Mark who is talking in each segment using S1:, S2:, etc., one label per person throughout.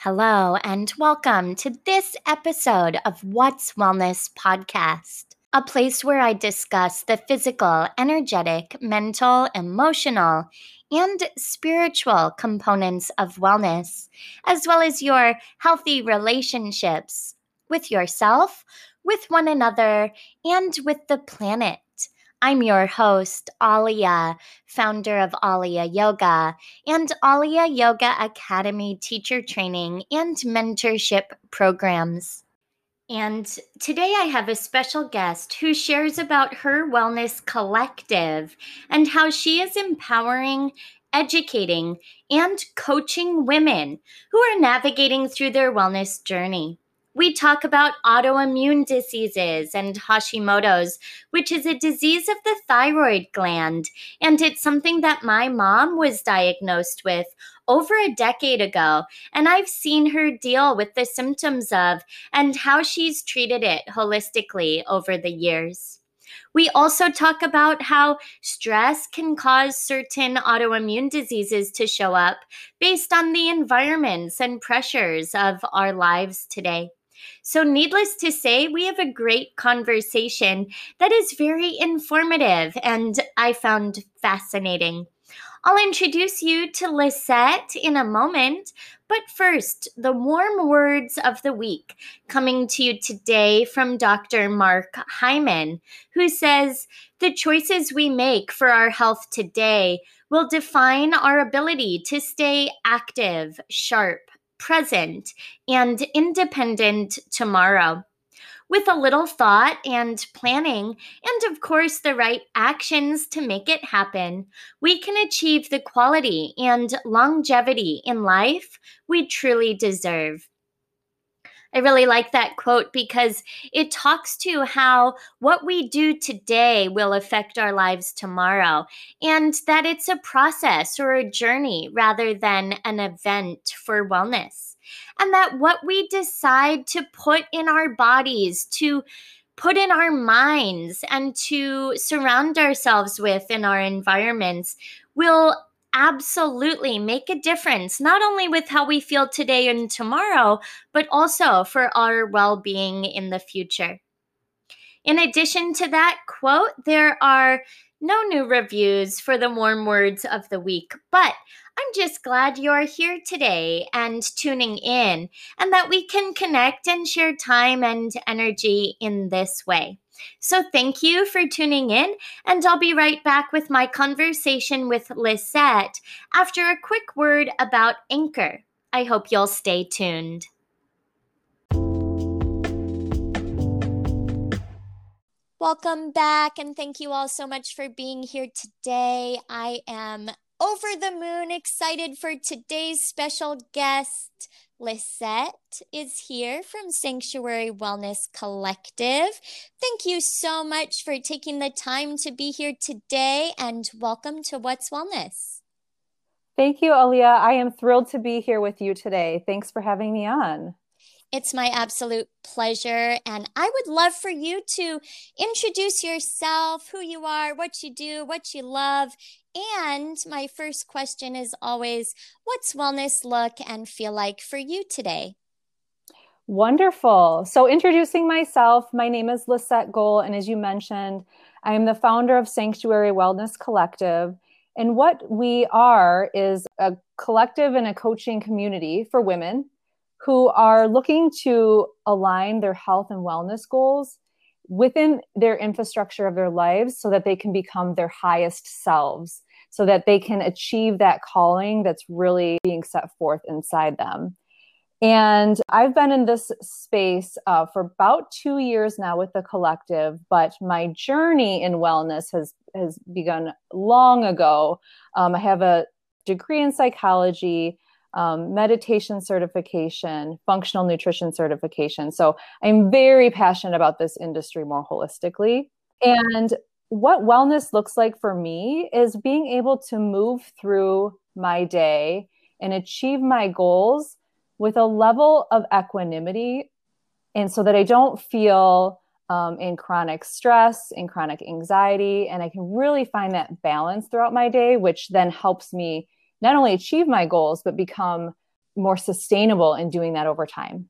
S1: Hello, and welcome to this episode of What's Wellness podcast, a place where I discuss the physical, energetic, mental, emotional, and spiritual components of wellness, as well as your healthy relationships with yourself, with one another, and with the planet. I'm your host, Alia, founder of Alia Yoga and Alia Yoga Academy teacher training and mentorship programs. And today I have a special guest who shares about her wellness collective and how she is empowering, educating, and coaching women who are navigating through their wellness journey. We talk about autoimmune diseases and Hashimoto's, which is a disease of the thyroid gland. And it's something that my mom was diagnosed with over a decade ago. And I've seen her deal with the symptoms of and how she's treated it holistically over the years. We also talk about how stress can cause certain autoimmune diseases to show up based on the environments and pressures of our lives today. So, needless to say, we have a great conversation that is very informative and I found fascinating. I'll introduce you to Lisette in a moment, but first, the warm words of the week coming to you today from Dr. Mark Hyman, who says, "The choices we make for our health today will define our ability to stay active, sharp, present, and independent tomorrow." With a little thought and planning, and of course the right actions to make it happen, we can achieve the quality and longevity in life we truly deserve. I really like that quote because it talks to how what we do today will affect our lives tomorrow, and that it's a process or a journey rather than an event for wellness. And that what we decide to put in our bodies, to put in our minds, and to surround ourselves with in our environments will absolutely make a difference, not only with how we feel today and tomorrow, but also for our well being in the future. In addition to that quote, there are no new reviews for the warm words of the week, but I'm just glad you're here today and tuning in, and that we can connect and share time and energy in this way. So thank you for tuning in, and I'll be right back with my conversation with Lisette after a quick word about Anchor. I hope you'll stay tuned. Welcome back, and thank you all so much for being here today. I am over the moon excited for today's special guest. Lisette is here from Sanctuary Wellness Collective. Thank you so much for taking the time to be here today, and welcome to What's Wellness.
S2: Thank you, Alia. I am thrilled to be here with you today. Thanks for having me on.
S1: It's my absolute pleasure, and I would love for you to introduce yourself, who you are, what you do, what you love. And my first question is always, what's wellness look and feel like for you today?
S2: Wonderful. So introducing myself, my name is Lisette Gohl, and as you mentioned, I am the founder of Sanctuary Wellness Collective. And what we are is a collective and a coaching community for women who are looking to align their health and wellness goals within their infrastructure of their lives so that they can become their highest selves, so that they can achieve that calling that's really being set forth inside them. And I've been in this space for about 2 years now with the collective, but my journey in wellness has begun long ago. I have a degree in psychology, meditation certification, functional nutrition certification. So I'm very passionate about this industry more holistically. And what wellness looks like for me is being able to move through my day and achieve my goals with a level of equanimity. And so that I don't feel in chronic stress, in chronic anxiety, and I can really find that balance throughout my day, which then helps me not only achieve my goals, but become more sustainable in doing that over time.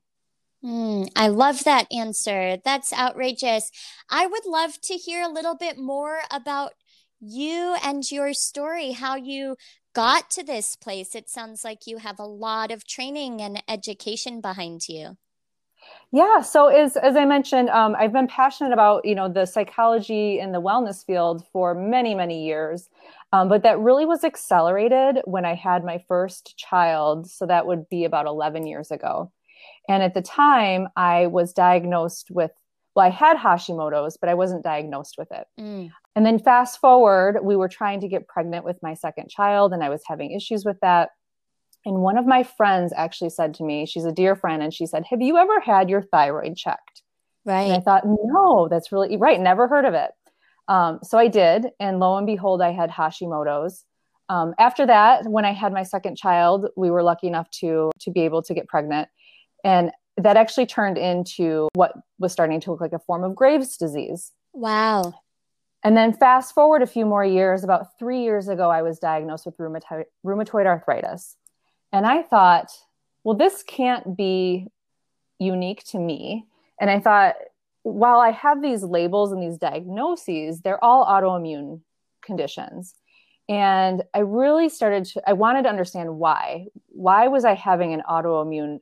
S1: I love that answer. That's outrageous. I would love to hear a little bit more about you and your story, how you got to this place. It sounds like you have a lot of training and education behind you.
S2: Yeah. So as I mentioned, I've been passionate about, the psychology and the wellness field for many, many years. But that really was accelerated when I had my first child. So that would be about 11 years ago. And at the time I was diagnosed with, well, I had Hashimoto's, but I wasn't diagnosed with it. And then fast forward, we were trying to get pregnant with my second child, and I was having issues with that. And one of my friends actually said to me, she's a dear friend, and she said, "Have you ever had your thyroid checked?"
S1: Right.
S2: And I thought, no, that's really right. Never heard of it. So I did. And lo and behold, I had Hashimoto's. After that, when I had my second child, we were lucky enough to be able to get pregnant. And that actually turned into what was starting to look like a form of Graves' disease.
S1: Wow.
S2: And then fast forward a few more years, about 3 years ago, I was diagnosed with rheumatoid arthritis. And I thought, well, this can't be unique to me. And I thought, while I have these labels and these diagnoses, they're all autoimmune conditions. And I really I wanted to understand why. Why was I having an autoimmune,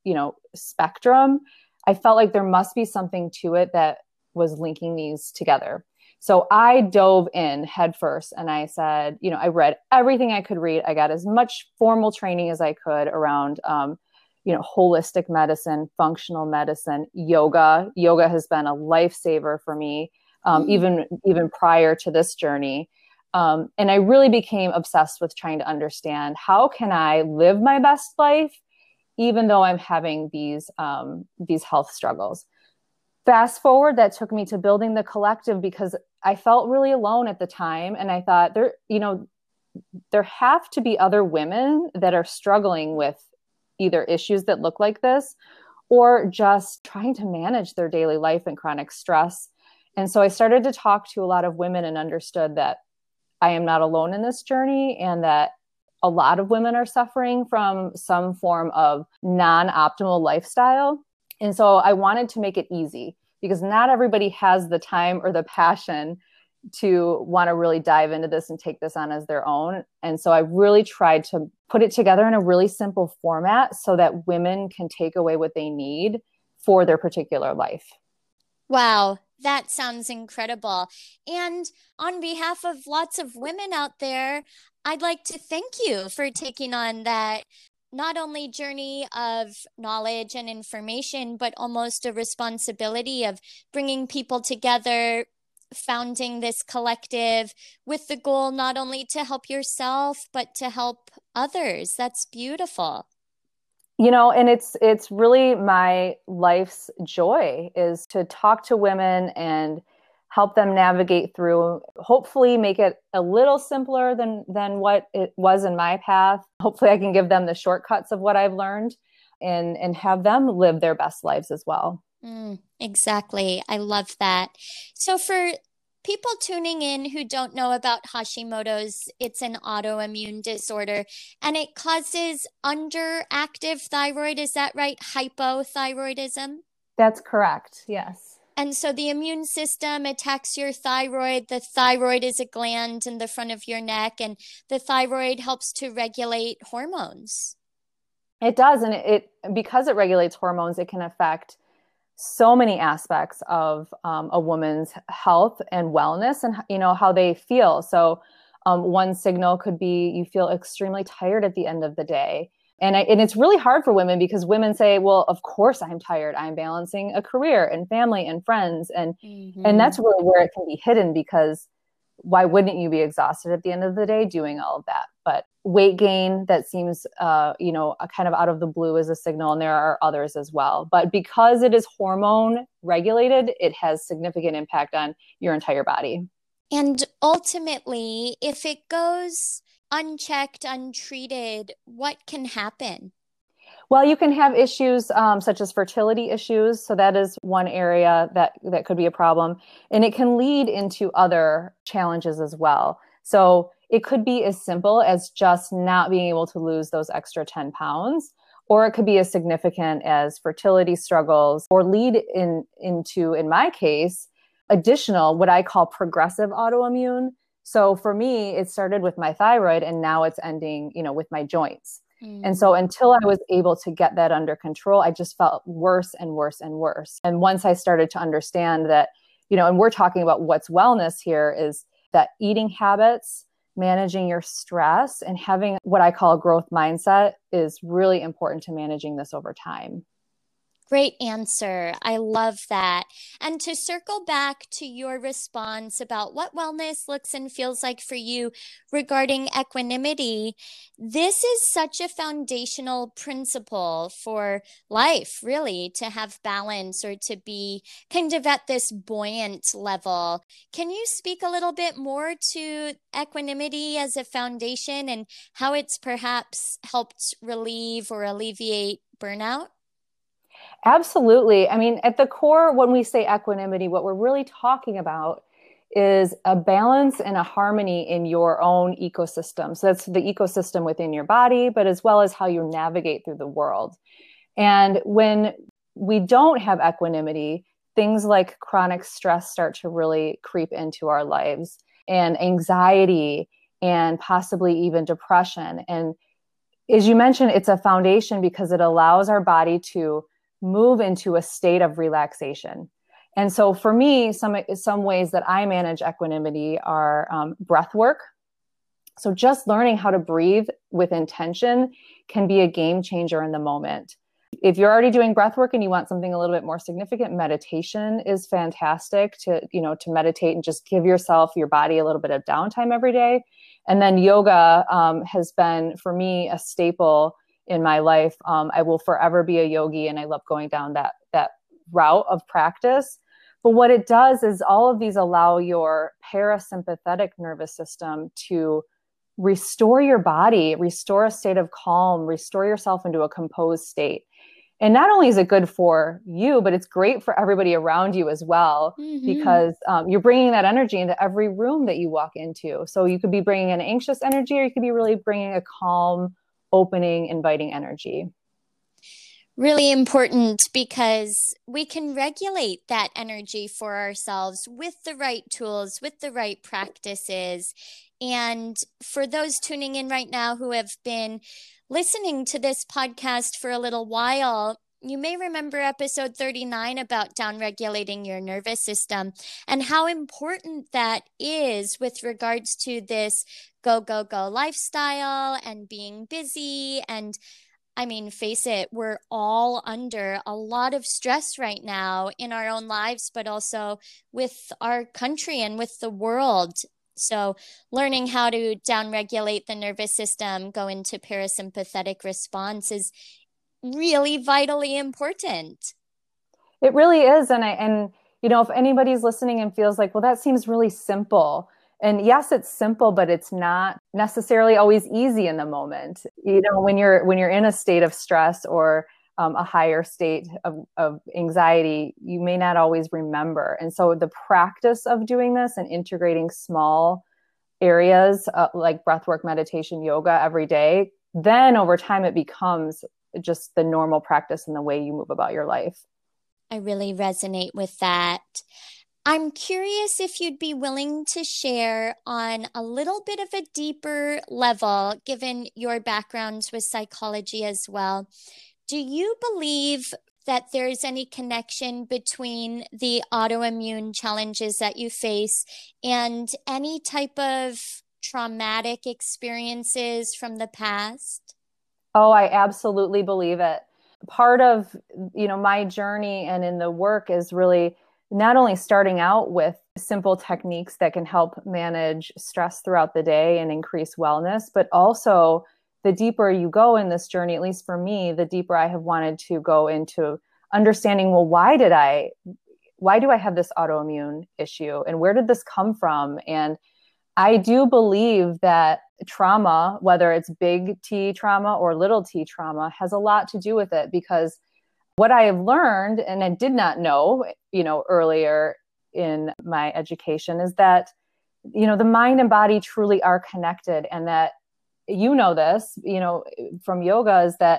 S2: spectrum? I felt like there must be something to it that was linking these together. So I dove in headfirst and I said, I read everything I could read. I got as much formal training as I could around, holistic medicine, functional medicine, yoga. Yoga has been a lifesaver for me, even prior to this journey. And I really became obsessed with trying to understand, how can I live my best life, even though I'm having these health struggles. Fast forward, that took me to building the collective because I felt really alone at the time. And I thought there have to be other women that are struggling with either issues that look like this or just trying to manage their daily life and chronic stress. And so I started to talk to a lot of women and understood that I am not alone in this journey and that a lot of women are suffering from some form of non-optimal lifestyle. And so I wanted to make it easy because not everybody has the time or the passion to want to really dive into this and take this on as their own. And so I really tried to put it together in a really simple format so that women can take away what they need for their particular life.
S1: Wow, that sounds incredible. And on behalf of lots of women out there, I'd like to thank you for taking on that not only journey of knowledge and information, but almost a responsibility of bringing people together, founding this collective with the goal not only to help yourself, but to help others. That's beautiful.
S2: And it's really my life's joy is to talk to women and help them navigate through, hopefully make it a little simpler than what it was in my path. Hopefully I can give them the shortcuts of what I've learned and have them live their best lives as well.
S1: Exactly. I love that. So for people tuning in who don't know about Hashimoto's, it's an autoimmune disorder and it causes underactive thyroid. Is that right? Hypothyroidism?
S2: That's correct. Yes.
S1: And so the immune system attacks your thyroid. The thyroid is a gland in the front of your neck, and the thyroid helps to regulate hormones.
S2: It does. And it because it regulates hormones, it can affect so many aspects of a woman's health and wellness and, how they feel. So one signal could be you feel extremely tired at the end of the day. And it's really hard for women because women say, well, of course I'm tired. I'm balancing a career and family and friends. And that's really where it can be hidden because why wouldn't you be exhausted at the end of the day doing all of that? But weight gain that seems, a kind of out of the blue is a signal. And there are others as well. But because it is hormone regulated, it has significant impact on your entire body.
S1: And ultimately, if it goes unchecked, untreated, what can happen?
S2: Well, you can have issues such as fertility issues. So that is one area that could be a problem. And it can lead into other challenges as well. So it could be as simple as just not being able to lose those extra 10 pounds, or it could be as significant as fertility struggles, or lead into, in my case, additional, what I call progressive autoimmune. So for me, it started with my thyroid, and now it's ending, with my joints. And so until I was able to get that under control, I just felt worse and worse and worse. And once I started to understand that, and we're talking about what's wellness here, is that eating habits, managing your stress, and having what I call a growth mindset is really important to managing this over time.
S1: Great answer. I love that. And to circle back to your response about what wellness looks and feels like for you regarding equanimity, this is such a foundational principle for life, really, to have balance or to be kind of at this buoyant level. Can you speak a little bit more to equanimity as a foundation and how it's perhaps helped relieve or alleviate burnout?
S2: Absolutely. I mean, at the core, when we say equanimity, what we're really talking about is a balance and a harmony in your own ecosystem. So that's the ecosystem within your body, but as well as how you navigate through the world. And when we don't have equanimity, things like chronic stress start to really creep into our lives, and anxiety, and possibly even depression. And as you mentioned, it's a foundation because it allows our body to move into a state of relaxation. And so for me, some ways that I manage equanimity are breath work. So just learning how to breathe with intention can be a game changer in the moment. If you're already doing breath work and you want something a little bit more significant, meditation is fantastic to meditate and just give your body a little bit of downtime every day. And then yoga has been, for me, a staple in my life. I will forever be a yogi, and I love going down that route of practice. But what it does is all of these allow your parasympathetic nervous system to restore your body, restore a state of calm, restore yourself into a composed state. And not only is it good for you, but it's great for everybody around you as well, because you're bringing that energy into every room that you walk into. So you could be bringing an anxious energy, or you could be really bringing a calm, opening, inviting energy.
S1: Really important, because we can regulate that energy for ourselves with the right tools, with the right practices. And for those tuning in right now who have been listening to this podcast for a little while, you may remember episode 39 about downregulating your nervous system and how important that is with regards to this go, go, go lifestyle and being busy. And I mean, face it, we're all under a lot of stress right now in our own lives, but also with our country and with the world. So learning how to downregulate the nervous system, go into parasympathetic response is really vitally important.
S2: It really is. And if anybody's listening and feels like, well, that seems really simple. And yes, it's simple, but it's not necessarily always easy in the moment. When you're in a state of stress or a higher state of anxiety, you may not always remember. And so the practice of doing this and integrating small areas like breathwork, meditation, yoga every day, then over time it becomes just the normal practice in the way you move about your life.
S1: I really resonate with that. I'm curious if you'd be willing to share on a little bit of a deeper level, given your backgrounds with psychology as well. Do you believe that there's any connection between the autoimmune challenges that you face and any type of traumatic experiences from the past?
S2: Oh, I absolutely believe it. Part of, my journey and in the work is really not only starting out with simple techniques that can help manage stress throughout the day and increase wellness, but also the deeper you go in this journey, at least for me, the deeper I have wanted to go into understanding, well, why do I have this autoimmune issue, and where did this come from? And I do believe that trauma, whether it's big T trauma or little t trauma, has a lot to do with it, because what I have learned, and I did not know, earlier in my education, is that, the mind and body truly are connected, and that, this, from yoga, is that,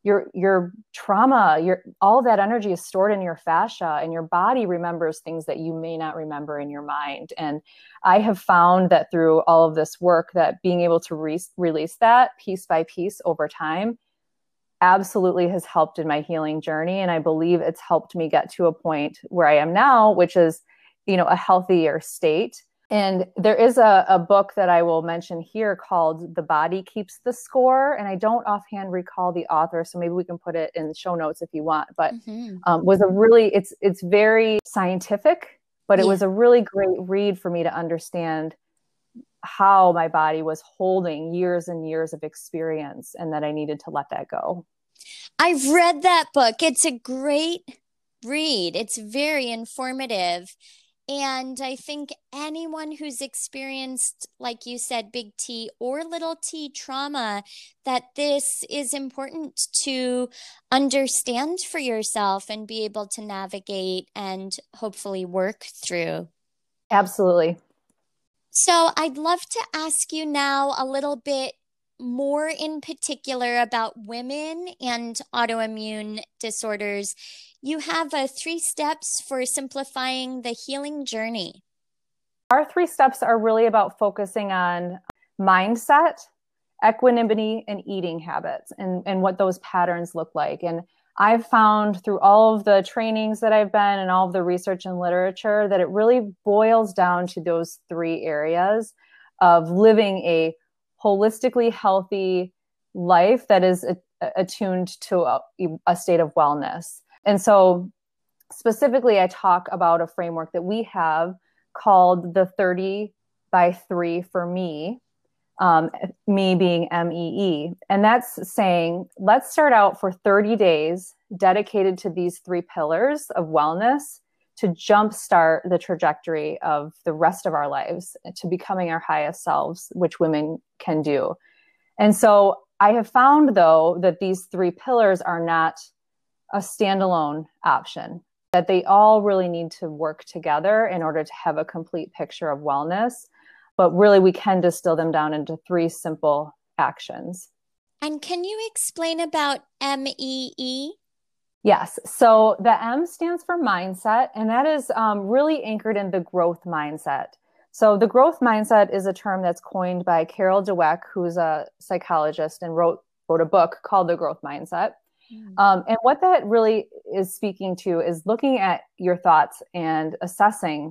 S2: your trauma, all that energy is stored in your fascia, and your body remembers things that you may not remember in your mind. And I have found that through all of this work, that being able to release that piece by piece over time absolutely has helped in my healing journey. And I believe it's helped me get to a point where I am now, which is, a healthier state. And there is a book that I will mention here called The Body Keeps the Score. And I don't offhand recall the author, so maybe we can put it in the show notes if you want. But was a really, it's very scientific, but it was a really great read for me to understand how my body was holding years and years of experience, and that I needed to let that go.
S1: I've read that book. It's a great read. It's very informative. And I think anyone who's experienced, like you said, big T or little t trauma, that this is important to understand for yourself and be able to navigate and hopefully work through.
S2: Absolutely.
S1: So I'd love to ask you now a little bit more in particular about women and autoimmune disorders. You have 3 steps for simplifying the healing journey.
S2: Our 3 steps are really about focusing on mindset, equanimity, and eating habits, and what those patterns look like. And I've found through all of the trainings that I've been and all of the research and literature that it really boils down to those 3 areas of living a holistically healthy life that is attuned to a state of wellness. And so specifically, I talk about a framework that we have called the 30 by 3 for me, me being MEE. And that's saying, let's start out for 30 days dedicated to these 3 pillars of wellness to jumpstart the trajectory of the rest of our lives to becoming our highest selves, which women can do. And so I have found, though, that these 3 pillars are not a standalone option, that they all really need to work together in order to have a complete picture of wellness. But really, we can distill them down into 3 simple actions.
S1: And can you explain about MEE?
S2: Yes. So the M stands for mindset, and that is really anchored in the growth mindset. So the growth mindset is a term that's coined by Carol Dweck, who's a psychologist and wrote a book called The Growth Mindset. And what that really is speaking to is looking at your thoughts and assessing,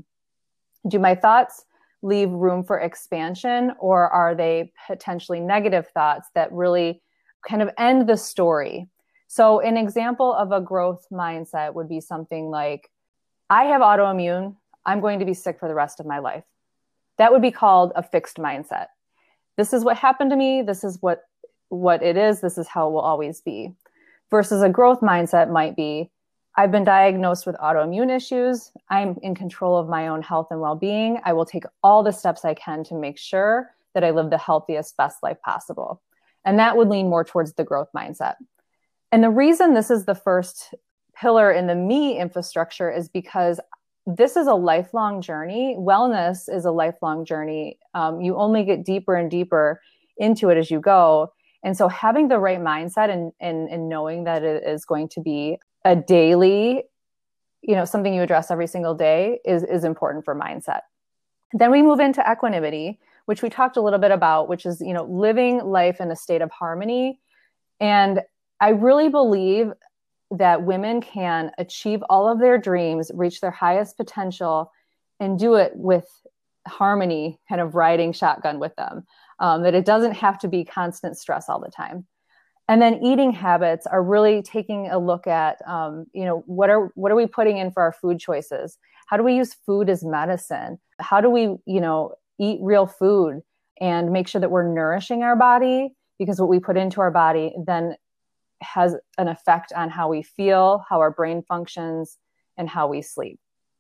S2: do my thoughts leave room for expansion, or are they potentially negative thoughts that really kind of end the story? So an example of a growth mindset would be something like, I have autoimmune, I'm going to be sick for the rest of my life. That would be called a fixed mindset. This is what happened to me. This is what it is. This is how it will always be. Versus a growth mindset might be, I've been diagnosed with autoimmune issues. I'm in control of my own health and well-being. I will take all the steps I can to make sure that I live the healthiest, best life possible. And that would lean more towards the growth mindset. And the reason this is the first pillar in the me infrastructure is because this is a lifelong journey. Wellness is a lifelong journey. You only get deeper and deeper into it as you go. And so having the right mindset and knowing that it is going to be a daily, something you address every single day is important for mindset. Then we move into equanimity, which we talked a little bit about, which is, living life in a state of harmony. And I really believe that women can achieve all of their dreams, reach their highest potential, and do it with harmony, kind of riding shotgun with them. That it doesn't have to be constant stress all the time. And then eating habits are really taking a look at, what are we putting in for our food choices? How do we use food as medicine? How do we, eat real food and make sure that we're nourishing our body? Because what we put into our body then has an effect on how we feel, how our brain functions, and how we sleep.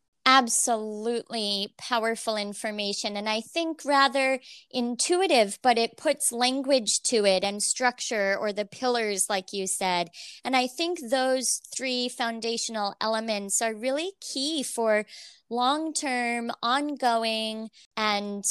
S1: Absolutely powerful information. And I think rather intuitive, but it puts language to it and structure, or the pillars, like you said. And I think those 3 foundational elements are really key for long-term, ongoing, and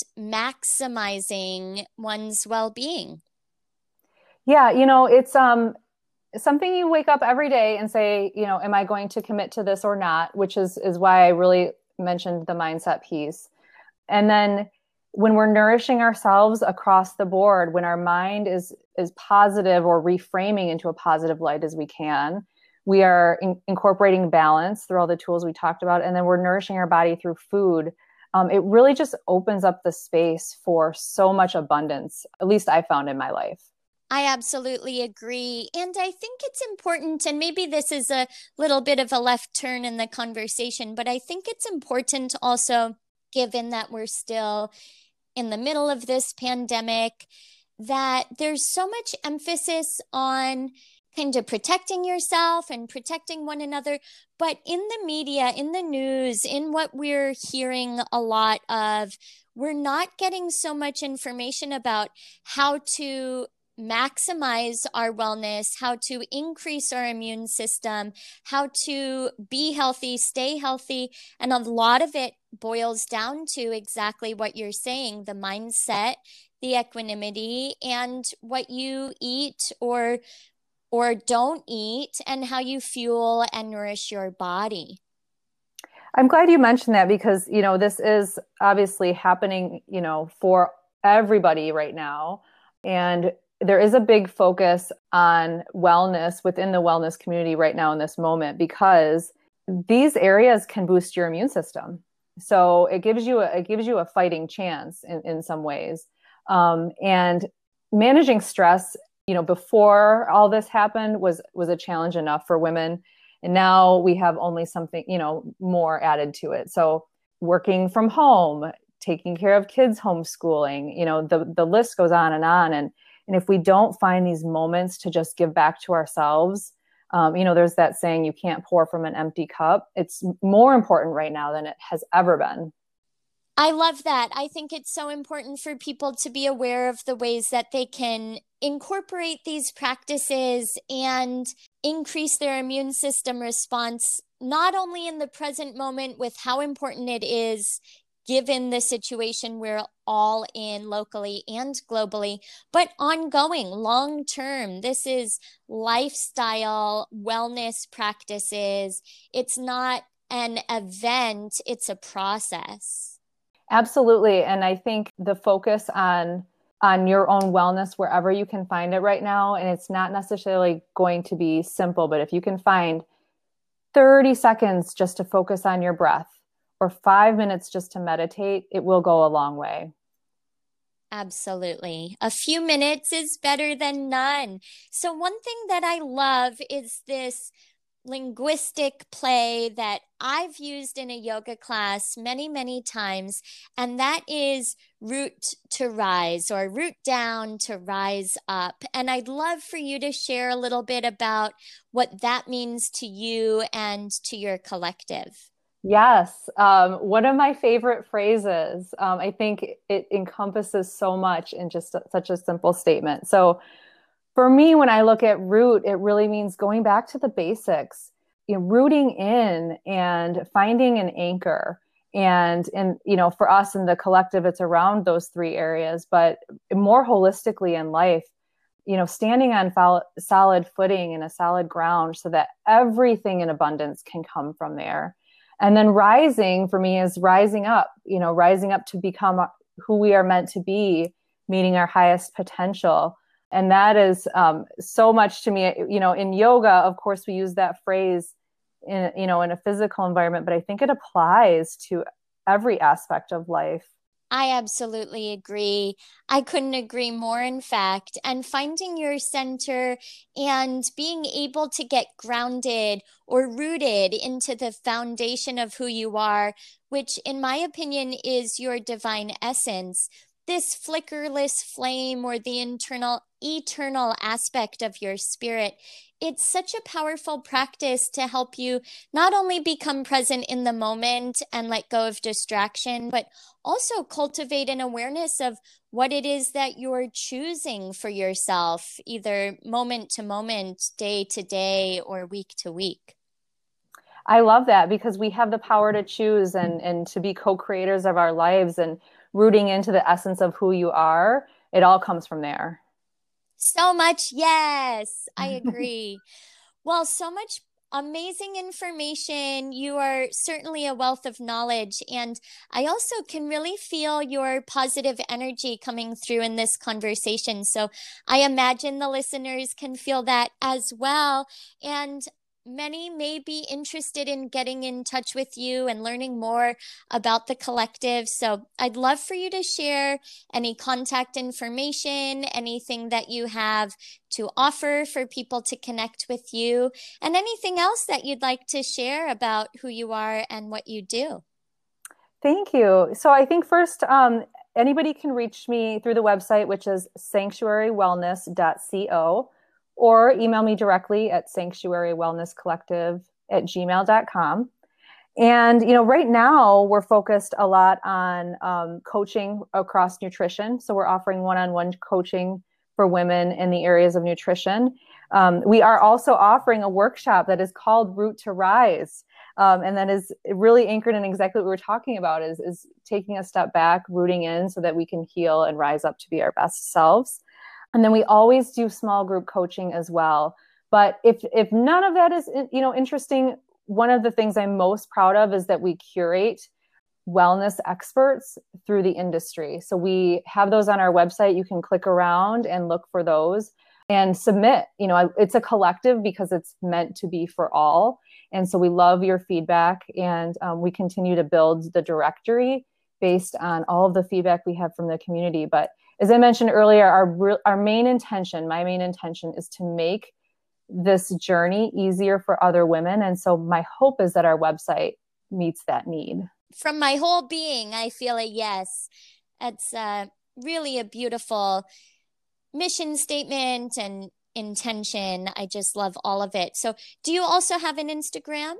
S1: maximizing one's well-being.
S2: Yeah, something you wake up every day and say, am I going to commit to this or not? Which is why I really mentioned the mindset piece. And then when we're nourishing ourselves across the board, when our mind is positive or reframing into a positive light as we can, we are incorporating balance through all the tools we talked about, and then we're nourishing our body through food. It really just opens up the space for so much abundance, at least I found in my life.
S1: I absolutely agree. And I think it's important, and maybe this is a little bit of a left turn in the conversation, but I think it's important also, given that we're still in the middle of this pandemic, that there's so much emphasis on kind of protecting yourself and protecting one another. But in the media, in the news, in what we're hearing a lot of, we're not getting so much information about how to maximize our wellness, how to increase our immune system, how to be healthy, stay healthy. And a lot of it boils down to exactly what you're saying, the mindset, the equanimity, and what you eat or don't eat, and how you fuel and nourish your body.
S2: I'm glad you mentioned that, because, this is obviously happening, for everybody right now. And there is a big focus on wellness within the wellness community right now in this moment, because these areas can boost your immune system. So it gives you a fighting chance in some ways. And managing stress, before all this happened was a challenge enough for women. And now we have only something, more added to it. So working from home, taking care of kids, homeschooling, the list goes on. And if we don't find these moments to just give back to ourselves, there's that saying, you can't pour from an empty cup. It's more important right now than it has ever been.
S1: I love that. I think it's so important for people to be aware of the ways that they can incorporate these practices and increase their immune system response, not only in the present moment with how important it is given the situation we're all in locally and globally, but ongoing, long term. This is lifestyle wellness practices. It's not an event, it's a process.
S2: Absolutely. And I think the focus on your own wellness wherever you can find it right now, and it's not necessarily going to be simple, but if you can find 30 seconds just to focus on your breath, or 5 minutes just to meditate, it will go a long way.
S1: Absolutely. A few minutes is better than none. So one thing that I love is this linguistic play that I've used in a yoga class many, many times, and that is root to rise, or root down to rise up. And I'd love for you to share a little bit about what that means to you and to your collective.
S2: Yes. One of my favorite phrases. I think it encompasses so much in just such a simple statement. So for me, when I look at root, it really means going back to the basics, rooting in and finding an anchor. And for us in the collective, it's around those three areas, but more holistically in life, standing on solid footing and a solid ground so that everything in abundance can come from there. And then rising for me is rising up to become who we are meant to be, meeting our highest potential. And that is so much to me. In yoga, of course, we use that phrase in a physical environment, but I think it applies to every aspect of life.
S1: I absolutely agree. I couldn't agree more, in fact. And finding your center and being able to get grounded or rooted into the foundation of who you are, which, in my opinion, is your divine essence, this flickerless flame, or the eternal aspect of your spirit. It's such a powerful practice to help you not only become present in the moment and let go of distraction, but also cultivate an awareness of what it is that you're choosing for yourself, either moment to moment, day to day, or week to week.
S2: I love that, because we have the power to choose and to be co-creators of our lives, and rooting into the essence of who you are. It all comes from there.
S1: So much, yes, I agree. Well, so much amazing information. You are certainly a wealth of knowledge. And I also can really feel your positive energy coming through in this conversation. So I imagine the listeners can feel that as well. And many may be interested in getting in touch with you and learning more about the collective. So I'd love for you to share any contact information, anything that you have to offer for people to connect with you, and anything else that you'd like to share about who you are and what you do.
S2: Thank you. So I think first, anybody can reach me through the website, which is sanctuarywellness.co, or email me directly at sanctuarywellnesscollective@gmail.com. And, right now we're focused a lot on coaching across nutrition. So we're offering one-on-one coaching for women in the areas of nutrition. We are also offering a workshop that is called Root to Rise. And that is really anchored in exactly what we were talking about is taking a step back, rooting in so that we can heal and rise up to be our best selves. And then we always do small group coaching as well. But if none of that is, interesting, one of the things I'm most proud of is that we curate wellness experts through the industry. So we have those on our website. You can click around and look for those and submit. It's a collective because it's meant to be for all. And so we love your feedback, and we continue to build the directory based on all of the feedback we have from the community. But as I mentioned earlier, our main intention, my main intention, is to make this journey easier for other women. And so my hope is that our website meets that need.
S1: From my whole being, I feel a yes. It's really a beautiful mission statement and intention. I just love all of it. So, do you also have an Instagram?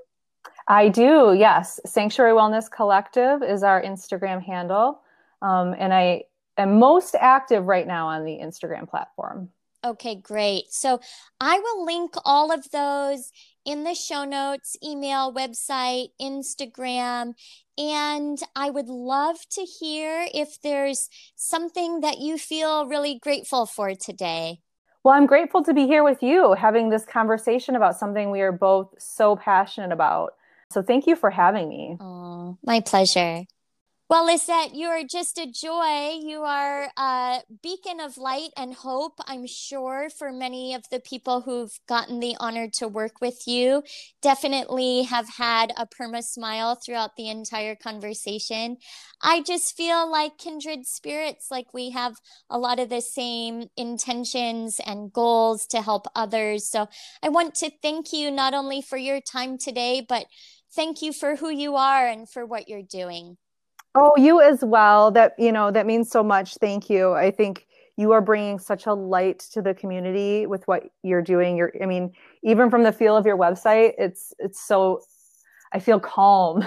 S2: I do, yes. Sanctuary Wellness Collective is our Instagram handle. And I am most active right now on the Instagram platform.
S1: Okay, great. So I will link all of those in the show notes, email, website, Instagram. And I would love to hear if there's something that you feel really grateful for today.
S2: Well, I'm grateful to be here with you, having this conversation about something we are both so passionate about. So thank you for having me.
S1: Oh, my pleasure. Well, Lisette, you are just a joy. You are a beacon of light and hope, I'm sure, for many of the people who've gotten the honor to work with you. Definitely have had a perma smile throughout the entire conversation. I just feel like kindred spirits, like we have a lot of the same intentions and goals to help others. So I want to thank you not only for your time today, but thank you for who you are and for what you're doing.
S2: Oh, you as well. That means so much. Thank you. I think you are bringing such a light to the community with what you're doing. Even from the feel of your website, it's so, I feel calm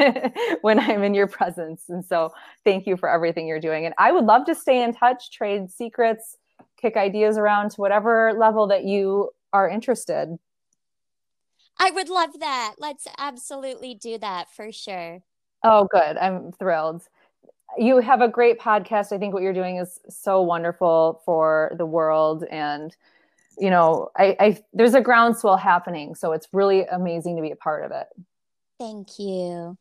S2: when I'm in your presence. And so thank you for everything you're doing. And I would love to stay in touch, trade secrets, kick ideas around to whatever level that you are interested.
S1: I would love that. Let's absolutely do that for sure.
S2: Oh, good. I'm thrilled. You have a great podcast. I think what you're doing is so wonderful for the world. And, there's a groundswell happening. So it's really amazing to be a part of it.
S1: Thank you.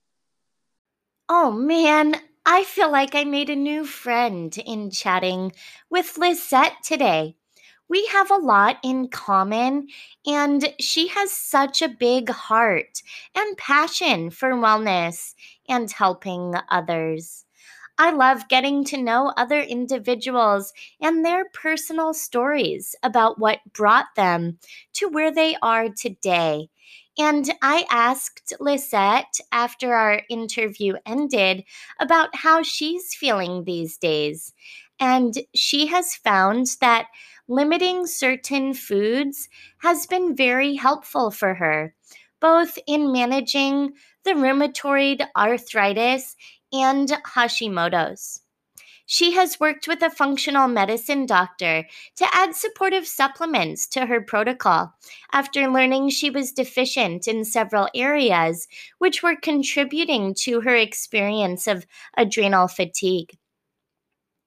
S1: Oh, man. I feel like I made a new friend in chatting with Lisette today. We have a lot in common, and she has such a big heart and passion for wellness and helping others. I love getting to know other individuals and their personal stories about what brought them to where they are today. And I asked Lisette after our interview ended about how she's feeling these days. And she has found that limiting certain foods has been very helpful for her, both in managing the rheumatoid arthritis and Hashimoto's. She has worked with a functional medicine doctor to add supportive supplements to her protocol after learning she was deficient in several areas, which were contributing to her experience of adrenal fatigue.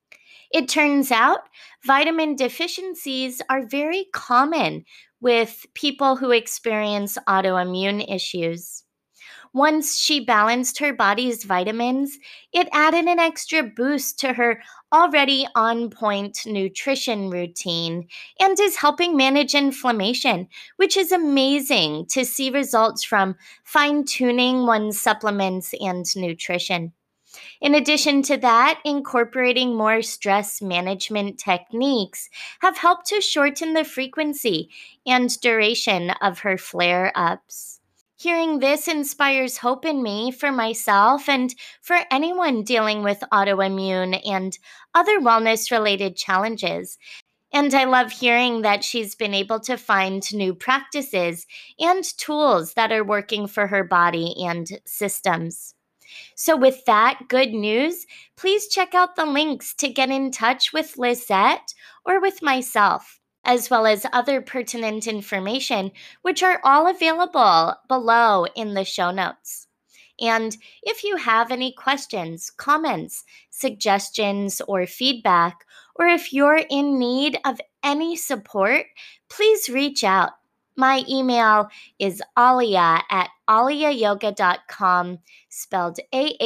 S1: It turns out vitamin deficiencies are very common with people who experience autoimmune issues. Once she balanced her body's vitamins, it added an extra boost to her already on point nutrition routine and is helping manage inflammation, which is amazing to see results from fine tuning one's supplements and nutrition. In addition to that, incorporating more stress management techniques have helped to shorten the frequency and duration of her flare ups. Hearing this inspires hope in me for myself and for anyone dealing with autoimmune and other wellness related challenges. And I love hearing that she's been able to find new practices and tools that are working for her body and systems. So, with that good news, please check out the links to get in touch with Lisette or with myself, as well as other pertinent information, which are all available below in the show notes. And if you have any questions, comments, suggestions, or feedback, or if you're in need of any support, please reach out. My email is alia at aliayoga.com, spelled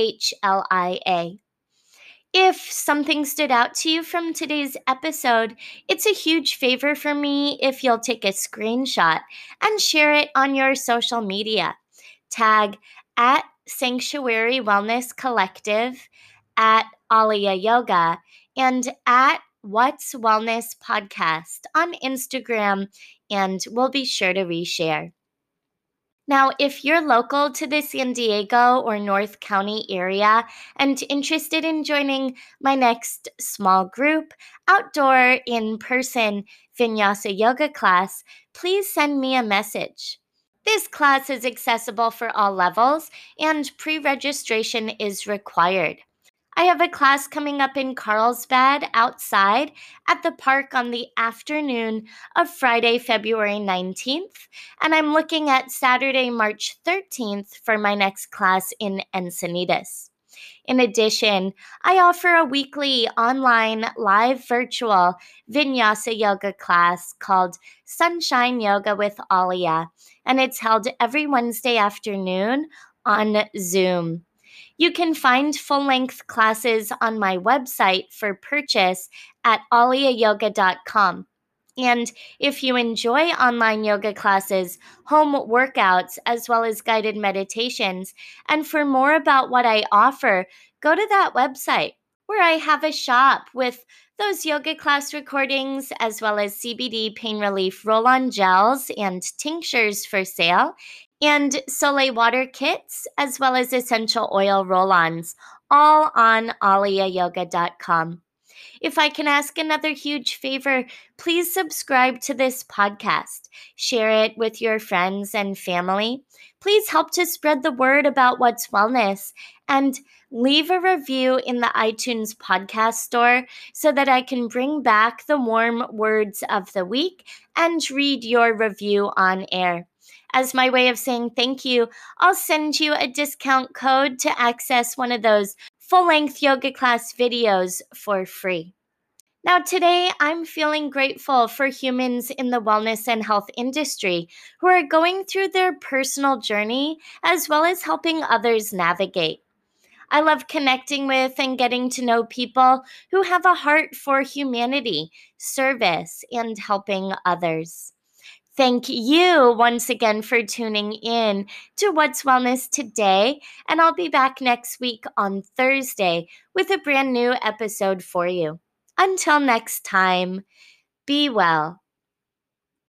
S1: AHLIA. If something stood out to you from today's episode, it's a huge favor for me if you'll take a screenshot and share it on your social media. Tag at Sanctuary Wellness Collective, at Alia Yoga, and at What's Wellness Podcast on Instagram, and we'll be sure to reshare. Now, if you're local to the San Diego or North County area and interested in joining my next small group, outdoor, in-person Vinyasa yoga class, please send me a message. This class is accessible for all levels and pre-registration is required. I have a class coming up in Carlsbad outside at the park on the afternoon of Friday, February 19th, and I'm looking at Saturday, March 13th for my next class in Encinitas. In addition, I offer a weekly online live virtual Vinyasa yoga class called Sunshine Yoga with Alia, and it's held every Wednesday afternoon on Zoom. You can find full-length classes on my website for purchase at aliayoga.com. And if you enjoy online yoga classes, home workouts, as well as guided meditations, and for more about what I offer, go to that website where I have a shop with those yoga class recordings, as well as CBD pain relief roll-on gels and tinctures for sale, and Soleil water kits, as well as essential oil roll-ons, all on aliayoga.com. If I can ask another huge favor, please subscribe to this podcast. Share it with your friends and family. Please help to spread the word about What's Wellness and leave a review in the iTunes podcast store so that I can bring back the warm words of the week and read your review on air. As my way of saying thank you, I'll send you a discount code to access one of those full-length yoga class videos for free. Now, today, I'm feeling grateful for humans in the wellness and health industry who are going through their personal journey as well as helping others navigate. I love connecting with and getting to know people who have a heart for humanity, service, and helping others. Thank you once again for tuning in to What's Wellness today, and I'll be back next week on Thursday with a brand new episode for you. Until next time, be well.